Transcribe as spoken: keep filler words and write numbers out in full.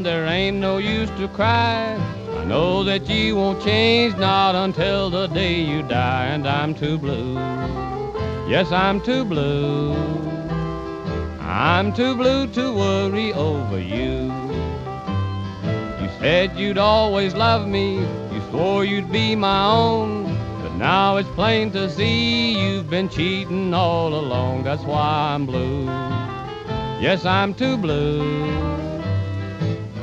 There ain't no use to cry. I know that you won't change, not until the day you die. And I'm too blue. Yes, I'm too blue. I'm too blue to worry over you. You said you'd always love me. You swore you'd be my own. But now it's plain to see you've been cheating all along. That's why I'm blue. Yes, I'm too blue.